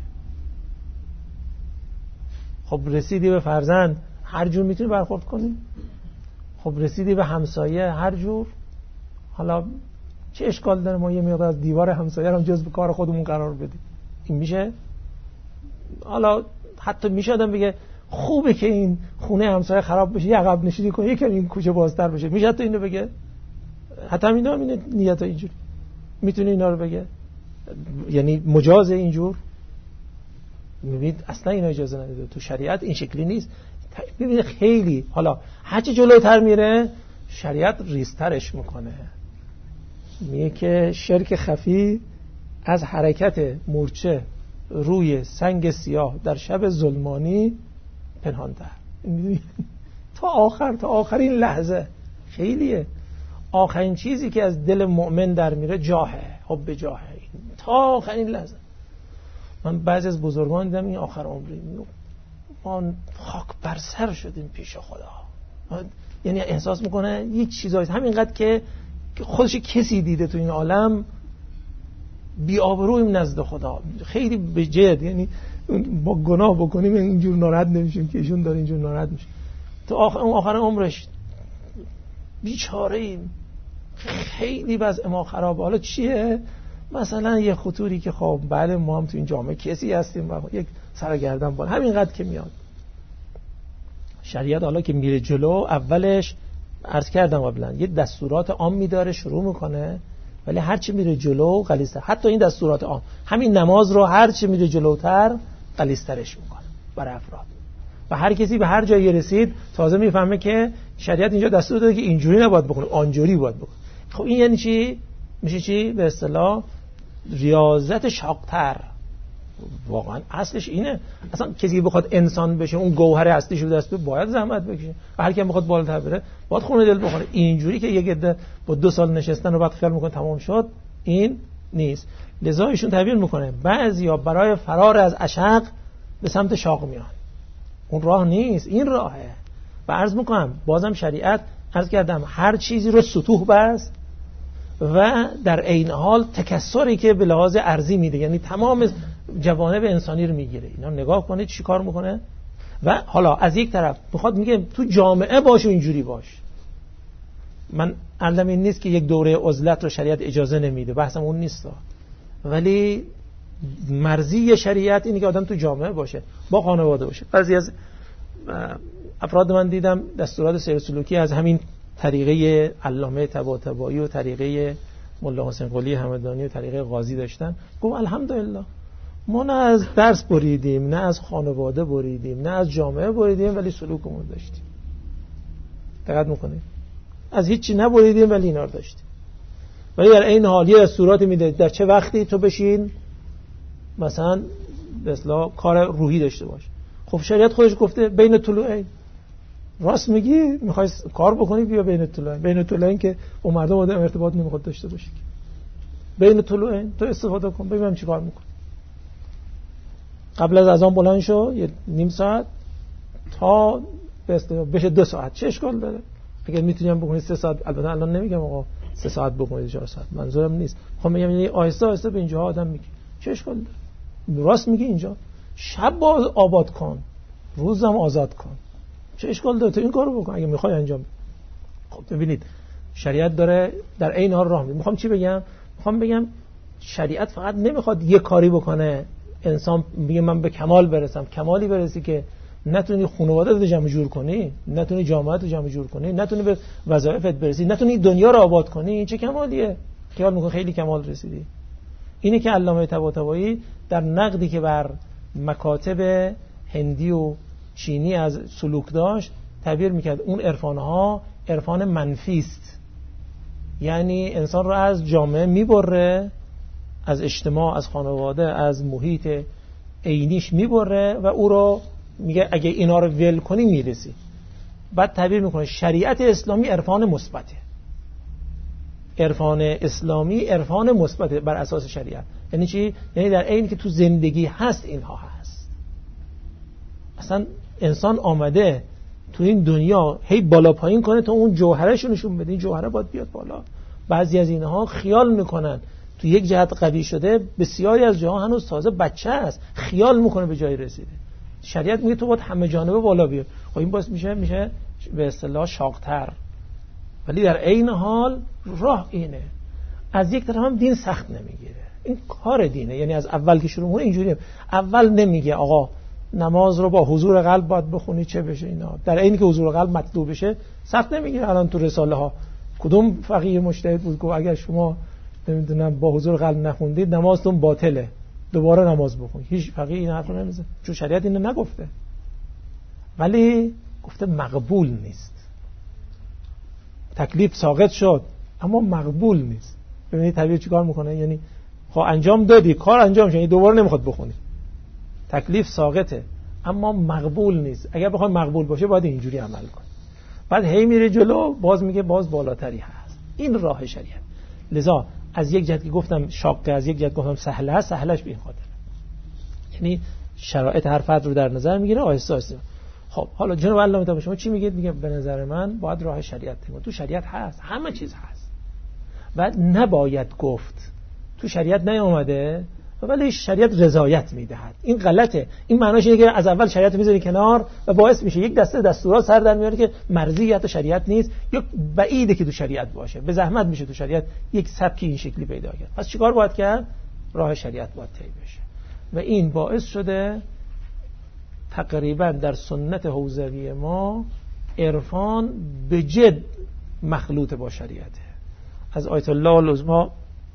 خب رسیدی به فرزند، هر جور میتونی برخورد کنی. خب رسیدی به همسایه، هر جور. حالا چه اشکال داره ما یه مقدار از دیوار همسایه رو جزء کار خودمون قرار بدیم؟ این میشه؟ حالا حتی میشه آدم بگه خوبه که این خونه همسایه خراب بشه، یه عقب نشینی کنه، یکم این کوچه بازتر بشه. میشه حتی اینو بگه؟ حتی همینا هم اینه نیت اینجور میتونه اینا رو بگه؟ یعنی مجاز اینجور؟ میبینید اصلا اینا اجازه نداده تو شریعت، این شکلی نیست. ببینید خیلی حالا هرچی جلوتر میره شریعت ریزترش میکنه. میگه که شرک خفی از حرکت مورچه روی سنگ سیاه در شب ظلمانی پنهان‌تر. تا آخر، تا آخرین لحظه. خیلیه. آخرین چیزی که از دل مؤمن در میره جاهه، حب جاهه، تا آخرین لحظه. من بعضی از بزرگان دیدم این آخر عمری ما خاک بر سر شدیم پیش خدا. یعنی احساس میکنه یک چیزایی همینقدر که خودش کسی دیده تو این عالم بی آبرویم نزد خدا، خیلی به جد. یعنی با گناه بکنیم اینجور ناراحت نمیشیم که ایشون داره اینجور ناراحت میشه. تو آخر اون آخر عمرش بیچاره ایم، خیلی وضع ما خرابه. حالا چیه؟ مثلا یه خطوری که خب بله ما هم تو این جامعه کسی هستیم و یک سرگردن بالا، همینقدر که میاد. شریعت حالا که میره جلو، اولش عرض کردم قبلا یه دستورات عام میداره شروع میکنه، ولی هرچی میره جلو غلیظ‌تر. حتی این دستورات عام، همین نماز رو هرچی میره جلوتر غلیظ‌ترش میکنه برای افراد. و هر کسی به هر جایی رسید تازه میفهمه که شریعت اینجا دستور داده که اینجوری نباید بکنه، آنجوری باید بکنه. خب این یعنی چی؟ میشه چی؟ به اصطلاح ریاضت شاق‌تر. واقعا اصلش اینه. اصلا کسی بخواد انسان بشه، اون گوهر اصلیش رو دست بیاره، باید زحمت بکشه. و هر کی بخواد بالاتر بره باید خونه دل بخوره. اینجوری که یک عده با دو سال نشستن و بعد خیال میکنه تمام شد، این نیست. لذا ایشون تعبیر میکنه بعضیا برای فرار از عشق به سمت شاق میان. اون راه نیست، این راهه. و عرض میکنم بازم شریعت عرض کردم هر چیزی رو سطوح بست و در عین حال تکثری که به لحاظ ارضی میده، یعنی تمام جوانب انسانی رو میگیره. اینا نگاه کنید چی کار میکنه. و حالا از یک طرف میخواد میگه تو جامعه باش و اینجوری باش. من عندم این نیست که یک دوره عزلت رو شریعت اجازه نمیده، بحثم اون نیست. ولی مرزی شریعت اینه که آدم تو جامعه باشه، با خانواده باشه. بعضی از افراد من دیدم دستورات سیر سلوکی از همین طریقه علامه طباطبایی و طریقه ملا حسین قلی همدانی و طریقه قاضی داشتن. گفتم الحمدلله ما نه از درس بریدیم، نه از خانواده بریدیم، نه از جامعه بریدیم، ولی سلوکمون داشتیم. دقت میکنید؟ از هیچی نبریدیم ولی اینا رو داشتیم. ولی در این حال یه دستورات میده در چه وقتی تو بشین مثلا به اصطلاح کار روحی داشته باش. خب شریعت خودش گفته بین طلوعین. راست میگی؟ میخوای کار بکنی بیا بین طلوعین. بین طلوعین که اون مردم آدم ارتباط نمیخواد داشته باشه. بین طلوعین تو استفاده کن ببینم چیکار میکنی. قبل از اذان بلند شو یه نیم ساعت تا به اصطلاح بشه دو ساعت. چه اشکال داره؟ اگه میتونیم بکنید سه ساعت، البته الان نمیگم آقا سه ساعت بکنید چهار ساعت، منظورم نیست. خب میگم یعنی آهسته آهسته به اینجا آدم میگه چه اشکال داره؟ راست میگی اینجا شب باز آباد کن، روزم آزاد کن. چه اشکال داره تو این کارو بکن اگه میخوای انجام بدی. خب ببینید شریعت داره در عین حال راه میره. میخوام چی بگم؟ میخوام بگم شریعت فقط نمیخواد یه کاری بکنه انسان میگه من به کمال برسم. کمالی برسی که نتونی خانواده‌ت رو جمع جور کنی، نتونی جامعه‌ت رو جمع جور کنی، نتونی به وظایفت برسی، نتونی دنیا رو آباد کنی، این چه کمالیه؟ خیال میکنی خیلی کمال رسیدی. اینه که علامه طباطبایی در نقدی که بر مکاتب هندی و چینی از سلوک داشت تعبیر میکرد اون عرفان‌ها عرفان منفی است، یعنی انسان رو از جامعه میبره، از اجتماع، از خانواده، از محیط عینیش میبره و او رو میگه اگه اینا رو ول کنی میرسی. بعد تعبیر میکنه شریعت اسلامی عرفان مثبته. عرفان اسلامی عرفان مثبته بر اساس شریعت. یعنی چی؟ یعنی در عین که تو زندگی هست اینها هست. اصلا انسان آمده تو این دنیا هی بالا پایین کنه تا اون جوهرش رو نشون بده. این جوهره باید بیاد بالا. بعضی از اینها خیال میکنن تو یک جهت قوی شده، بسیاری از جاها هنوز تازه بچه است، خیال میکنه به جای رسیده. شریعت میگه تو باید همه جانبه بالا بیاد. خب این باعث میشه میشه به اصطلاح شاق‌تر، ولی در عین حال راه اینه. از یک طرف هم دین سخت نمیگیره، این کار دینه. یعنی از اول که شروع میکنه اینجوریه، اول نمیگه آقا نماز رو با حضور قلب باید بخونی چه بشه اینا، در عینی که حضور قلب مطلوب بشه سخت نمیگیره. الان تو رساله ها کدوم فقیه مجتهد بود که اگر شما نمیدونم با حضور قلب نخوندید نمازتون باطله، دوباره نماز بخونید؟ هیچ فقیه این حرفو نمیزنه، چون شریعت اینو نگفته. ولی گفته مقبول نیست. تکلیف ساقط شد اما مقبول نیست. ببینید طبیعت چیکار میکنه؟ یعنی خب انجام دادی، کار انجام شد، یعنی دوباره نمیخواد بخونی. تکلیف ساقطه اما مقبول نیست. اگر بخوای مقبول باشه باید اینجوری عمل کنی. بعد هی میره جلو، باز میگه باز بالاتری هست. این راه شریعت. لذا از یک جهت که گفتم شاقه، از یک جهت گفتم سهله است، سهلش به این خاطر یعنی شرایط هر فرد رو در نظر میگیره آهسته آهسته. خب حالا جناب علامه طباطبایی شما چی میگید؟ میگه به نظر من باید راه شریعت تیم. تو شریعت هست، همه چیز هست و نباید گفت تو شریعت نیامده ولی شریعت رضایت میدهد. این غلطه. این معناش اینه که از اول شریعت میذاری کنار و باعث میشه یک دسته دستورات سر در میاره که مرضیت شریعت نیست یا بعیده که تو شریعت باشه. به زحمت میشه تو شریعت یک سبکی این شکلی پیدا کرد. پس چیکار باید کرد؟ راه شریعت باید طی بشه و این باعث شده تقریبا در سنت حوزوی ما عرفان به جد مخلوط با شریعته. از آیت الله العظمی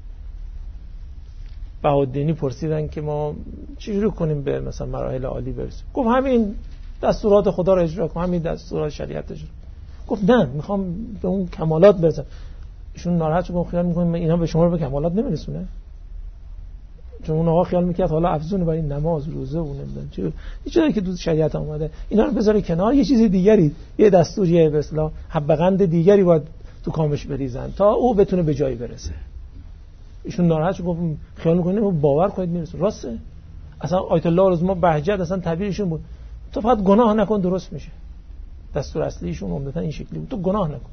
بهاءالدینی پرسیدن که ما چجوری کنیم به مثلا مراحل عالی برسیم؟ گفت همین دستورات خدا رو اجرا کن، همین دستورات شریعت اجرا. گفت نه، میخوام به اون کمالات برسم. ایشون ناراحت شد، خیال میکنه اینا به شما رو به کمالات نمیرسونه. چون اون آقا خیال میکرد حالا افزون برای نماز، روزه و نمیدونم چه هیچ چیزی که تو شریعت اومده اینا رو بذاری کنار، یه چیز دیگری، یه دستوریه به اصطلاح حبقند دیگری باید تو کامش بریزن تا او بتونه به جایی برسه. ایشون ناراحت شد، گفت خیال میکنه باور کنید میرسه. راسته. اصلا آیت الله العظمی بهجت اصلا تعبیرشون بود تو فقط گناه نکن درست میشه. دستور اصلیشون عمدتاً این شکلی بود، تو گناه نکن.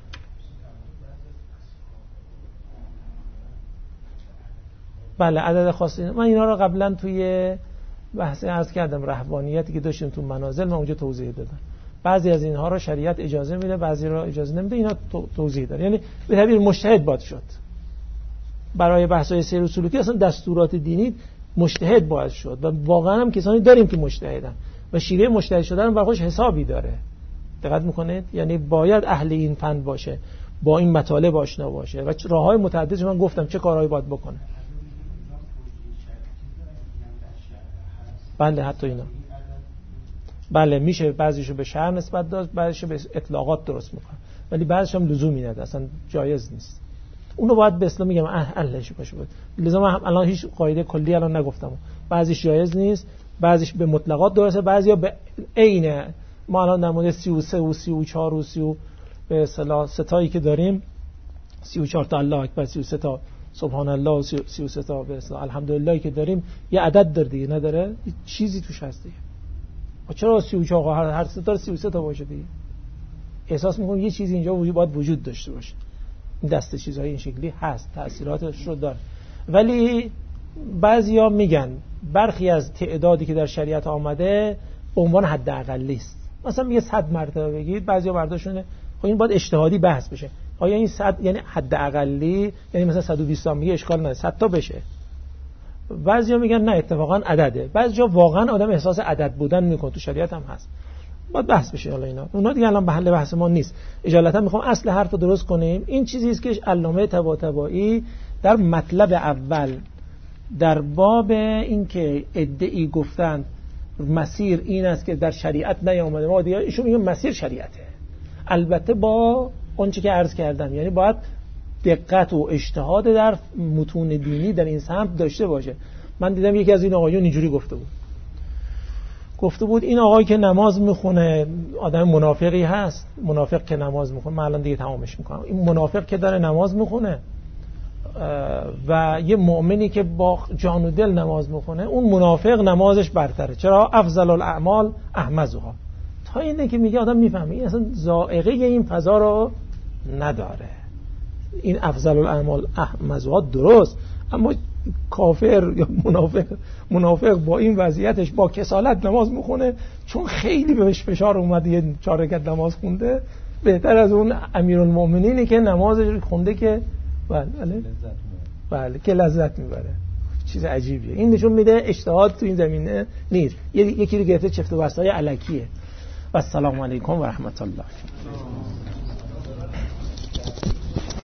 بله عدد خاصی. من اینا رو قبلا توی بحث عرض کردم رهبانیتی که داشتیم تو منازل من اونجا توضیح دادم. بعضی از اینها رو شریعت اجازه میده، بعضی رو اجازه نمیده. اینا توضیح داره. یعنی به تعبیر مجتهد باید شد. برای بحث‌های سیر و سلوکی اصلا دستورات دینی مجتهد باید شد و واقعا هم کسانی داریم که مجتهدن و شیوه مجتهد شدن برای خودش حسابی داره. دقت میکنید؟ یعنی باید اهل این فن باشه، با این مطالب آشنا باشه و راههای متعددی من گفتم چه کارهایی باید بکنه. بله حتی اینا بله میشه بعضیشو به شرع نسبت داد، بعضیشو به اطلاقات درست میکنه، ولی بعضیش هم لزومی نداره، اصلا جایز نیست. اونو باید به اصطلاح میگم اهلش باشه بود. لذا من الان هیچ قاعده کلی الان نگفتم. بعضیش جایز نیست، بعضیش به مطلقات درسته، بعضیا به عین. ما الان در مورد سی و سه و سی و چهار و سی به اصطلاح ستایی که داریم، سی و چهار تا الله اکبر، سی و سه تا سبحان الله و سی و سه تا به اصطلاح الحمدلله که داریم، یه عدد داره دیگه، نداره چیزی توش هست دیگه. چرا سی و چهار هر هر سه تا سی و سه تا باشه دیگه؟ احساس می‌کنم یه چیزی اینجا وجود باید وجود داشته باشه. این دسته چیزهای این شکلی هست، تأثیراتش رو داره. ولی بعضیا میگن برخی از تعدادی که در شریعت آمده به عنوان حداقلی است. مثلا میگه صد مرتبه بگید، بعضیا برداشتونه خب این باید اجتهادی بحث بشه. آیا این صد یعنی حد اقلی، یعنی مثلا صد و بیست تا میگه اشکال نداره صد تا بشه. بعضیا میگن نه اتفاقا عدده. بعضیا واقعا آدم احساس عدد بودن میکنه، تو شریعت هم هست. باید بحث بشه حالا اینا. اونا دیگه الان محل بحث ما نیست. اجالتا میخوام اصل حرف رو درست کنیم. این چیزی است که علامه طباطبایی در مطلب اول در باب این که ادعی گفتن مسیر این است که در شریعت نیامده، ما دیگه ایشون میگه مسیر شریعته، البته با اون چیزی که عرض کردم، یعنی باید دقت و اجتهاد در متون دینی در این سمت داشته باشه. من دیدم یکی از این آقایون اینجوری گفته بود گفته بود این آقایی که نماز میخونه آدم منافقی هست، منافق که نماز میخونه، من الان دیگه تمامش میکنم، این منافق که داره نماز میخونه و یه مؤمنی که با جان و دل نماز میخونه، اون منافق نمازش برتره. چرا؟ افضل الاعمال احمزها. تا اینه که میگه آدم میفهمه این اصلا ذائقه این فضا رو نداره. این افضل الاعمال احمزها درست، اما کافر یا منافق منافق با این وضعیتش با کسالت نماز میخونه، چون خیلی بهش فشار اومد یه چهار رکعت نماز خونده، بهتر از اون امیرالمومنینی که نمازش خونده که بله بله, بله که لذت میبره. چیز عجیبیه. این نشون میده اجتهاد تو این زمینه نیست. یکی رو گرفته چفت و بستای الکیه. و السلام علیکم و رحمت الله.